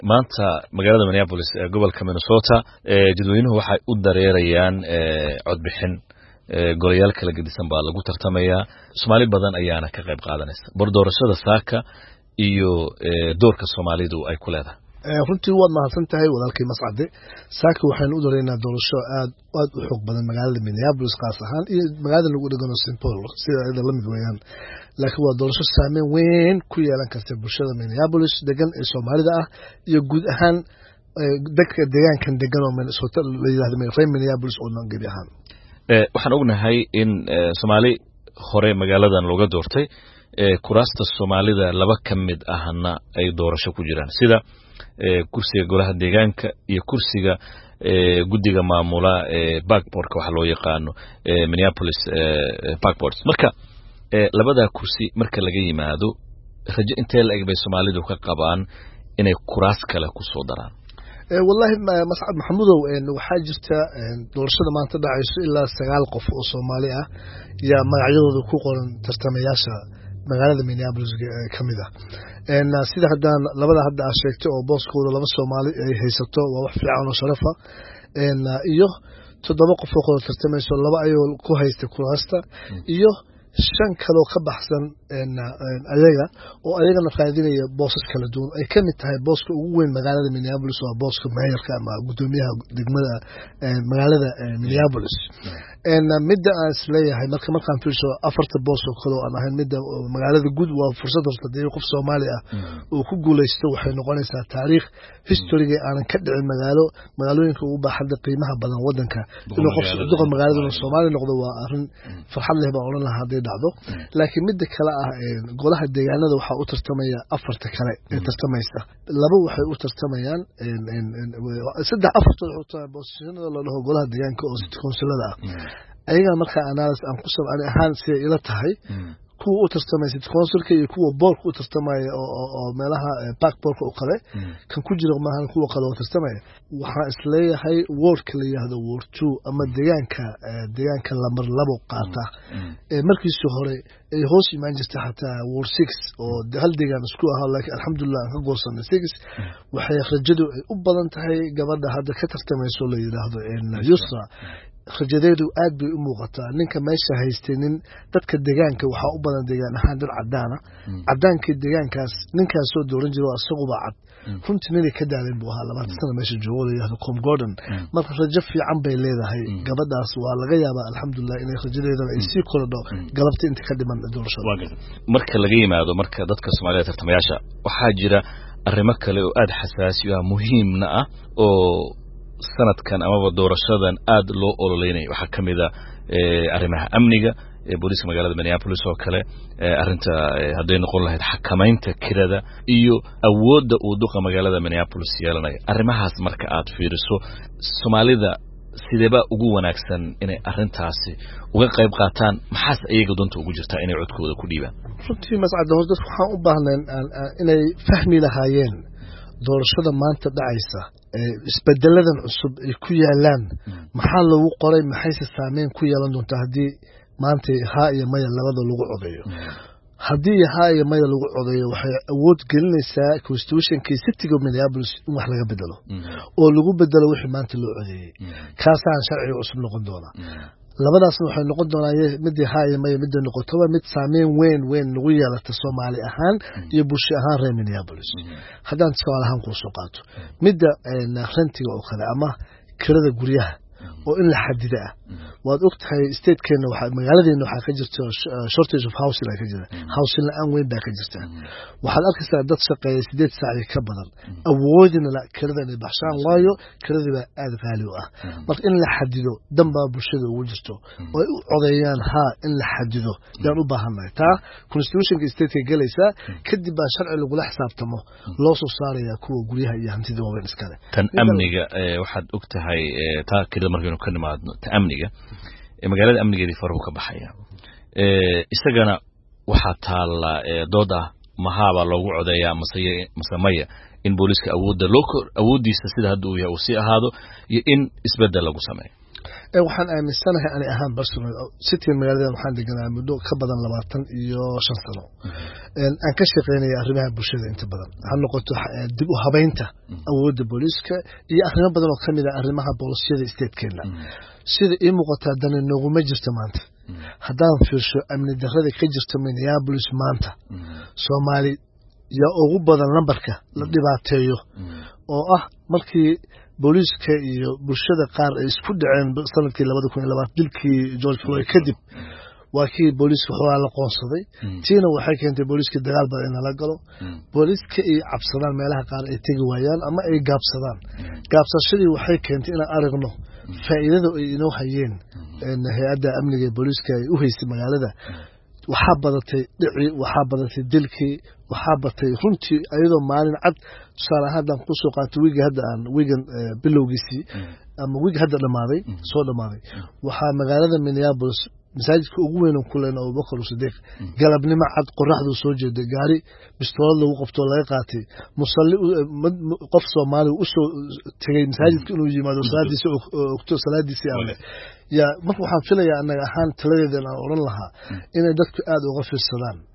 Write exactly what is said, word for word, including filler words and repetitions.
maanta magaalada Minneapolis ee gobolka Minnesota ee dadweynuhu waxay u dareerayaan ee codbixin ee golayaal kala gedisan baa lagu tartamayaa Soomaali badan ayaana ka qayb qaadanaysa bardoorashada saaka iyo doorka Soomaalidu ay ku leedahay runtii waad mahadsan tahay walaalkay Mascade saaka waxaan u dareynaa doorasho aad aad u xoog badan magaalada Minneapolis qaas ahaan iyo magaalada lagu dhagano Saint Paul sida ay la mid weeyaan laakiin waa doorasho saameyn weyn ku yeelan karta bulshada Minneapolis degan ee Soomaalida ah iyo guud ahaan dadka deegaankan degan oo Minnesota la yiraahdo Minneapolis oo dhan gabi ahaan ee waxaan ognahay in Soomaali hore magaaladan looga doortay ee kuraasta Soomaalida laba kamid ahna ay doorasho ku jiraan sida ee kursiga golaha deegaanka iyo kursiga ee gudiga maamula ee backboardka waxa loo yaqaano ee Minneapolis ee backboards marka ee labada kursi marka laga yimaado rajo intee la egbay Soomaalidu ka qabaan inay kuraas kale ku soo daraan ee wallahi Mascad Maxamudow ee waxa jirta doorashada maanta dhacayso ilaa sagaal qof oo Soomaali ah ya magacyadooda ku qoran tartamayaasha magaalada Minneapolis kamid ah een sida hadaan labada hadda aan sheegtay oo booskooda laba Soomaali ay haysato waa wax fiican oo sharaf ah een iyo toddoba qof oo tartamayso laba ayuu ku haysta kuraasta iyo shan kale ka baxsan een ayaga oo ayagana raadinaya boosas kala duwan ay kamid tahay booska ugu weyn magaalada Minneapolis waa booska mayorka ama gudoomiyaha degmada magaalada Minneapolis een midda aan isleeyahay marka markaan fiirsho afarta boos oo kale oo aan ahayn midda magaalada guud waa fursad horta dee qof Soomaali ah oo ku guuleysto waxay noqonaysaa taariikh history aan ka dhicin magaalo magaalooyinka ugu baaxadda qiimaha badan wadanka inuu qof duqa magaalada Soomaali noqdo waa arrin farxad leh baa oran lahaa dhacdo laakiin midda kale ah ee golaha deegaanada waxa uu tartamaya afarta kale ee tartamaysa laba waxay u tartamayaan een een saddex afarta oo boosashada la dhaho golaha deegaanka oo city councilada ah ayaga marka analysis aan ku sameeyay ahaan si ila tahay kuwa u tartamaya city councilka iyo kuwa boardka u tartamaya oo meelaha backboardka u kale kan ku jira maahan kuwa kale oo tartamaya waxa isleeyahay ward kale yahdo ward two ama deegaanka deegaanka lambar labo qaata ee markiisu hore ay hoos imaan jirtay xataa ward six oo hal deegaan isku ah laakiin alxamdulillah ka goosanay six waxay rajadu u badan tahay gabadha hadda ka tartamayso la yiraahdo in Yusra rajadeedu aad bay u muuqataa ninka meesha haysteenin dadka deegaanka waxa u badan deegaan ahaan dad cadaana cadaanka deegaankaas ninkaas soo dooran jiray asaguba cad runtii ninka ka daaleen buu ahaa labaatan sano meesha joogay yahay Com Gordon marka rajo fiican bay leedahay gabadhaas waa laga yaabaa alxamdulillah inay rajadeedu ay sii korodho galabta inta ka dhiman doorashada marka laga yimaado marka dadka Soomaaliyeed tartamayaasha waxa jira arrimo kale oo aad xasaasi ah muhiimna ah oo sanadkan ama doorashadan aad loo ololeynay waxa kamida ee arrimaha amniga ee booliska magaalada Minneapolis oo kale arinta haday noqon lahayd xakamaynta kirada iyo awoodda uu duqa magaalada Minneapolis yeelanay arrimahaas marka aad fiiriso Soomaalida sideeba ugu wanaagsan inay arintaasi uga qayb qaataan maxaas ayaga doonta ugu jirta inay codkooda ku dhiibaan runtii mas'aada hoos dadku waxaan u baahnaan inay fahmi lahaayeen doorashada maanta dhacaysa ee isbedeladan cusub ay ku yaalaan maxaa lagu qoray maxay saameyn ku yeelan doontaa hadii maanta ha iyo maya labada lagu codeeyo hadii ha iyo maya lagu codeeyo waxay awood gelinaysaa constitution-kii city-ga Minneapolis in wax laga bedelo oo lagu bedelo wixii maanta loo codeeyay kaasaan sharci cusub noqon doona labadaas waxay noqon doonaa mid yahay ma mid noqoto mid saameyn weyn weyn lagu yeelata Soomaali ahaan iyo bulsho ahaan reer Minneapolis hadaan Soomaali ahaan ku soo qaato midda rentiga oo kale ama kirada guryaha oo in la xadidaa waad ogtahay state-keena waxa magaaladeena waxa ka jirta shortage of housing ka jira housing la aan weyn baa ka jirta waxaad arkaysaa dad shaqeeya sideed saac ka badan awoodina la kirada inay baxshaan waayo kirada aad qaali u ah marka in la xadido damba bulshada ugu jirto oo u codeeyaan ha in la xadido daan u baahanahay taa constitution-ka state-ka galaysa kadib baa sharci lagu la xisaabtamo loo soo saaraya kuwa guryaha iyo hantida waaweyn iska leh tan amniga waxaad ogtahay taa kirada markaynu ka nimaadno ta amniga ee magaalada amnigeedii faro ka baxaya ee isagana waxa taala dooda mahaba loogu codeeyaa masay masamaya in booliska awoodda loo awoodiisa sida hadda uu yahay uu si ahaado iyo in isbedel lagu sameeyo waxaan aaminsanahay ani ahaan personal city magaalada waxaan deganaa muddo ka badan labaatan iyo shan sano aan ka shaqeynaya arrimaha bulshada inta badan ha noqoto dib u habeynta awoodda booliska iyo arrimo badan oo kamid ah arrimaha boolisiyada state-keena sida ii muuqataa dani nooguma jirto maanta haddaan fiirsho amni darrada ka jirta Minneapolis maanta Soomaali yaa ugu badan lambarka la dhibaateeyo oo ah markii booliska iyo bulshada qaar ay isku dhaceen sanadkii laba kun iyo labaatan dilkii George Floyd kadib waa kii booliska waxaa la qoonsaday tiina waxay keentay booliska dagaal badan in la galo booliska ay cabsadaan meelaha qaar ay tagi waayaan ama ay gaabsadaan gaabsashadii waxay keentay in aragno faa'iidada ay inoo hayeen in hay'adda amniga booliska ay u haysay magaalada waxaa badatay dhici waxaa badatay dilkii waxaa batay runtii ayadoo maalin cad tusaale ahaan ku soo qaatay wiigi hadda aan wiigan bilowgiisii ama wiig hadda dhamaaday soo dhamaaday waxaa magaalada Minneapolis masaajidka ugu weyn oo kuleen oo Abubakar Sidiq galabnimo cad qoraxdu soo jeeday gaari bistoolad lagu qabto laga qaatay musalli qof Soomaali u soo tagay masaajidka inuu yimaado salaadiisa ogto salaadiisa alle ya marka waxaan filayaa anaga ahaan taladeedana oran lahaa inay dadku aad uga fiirsadaan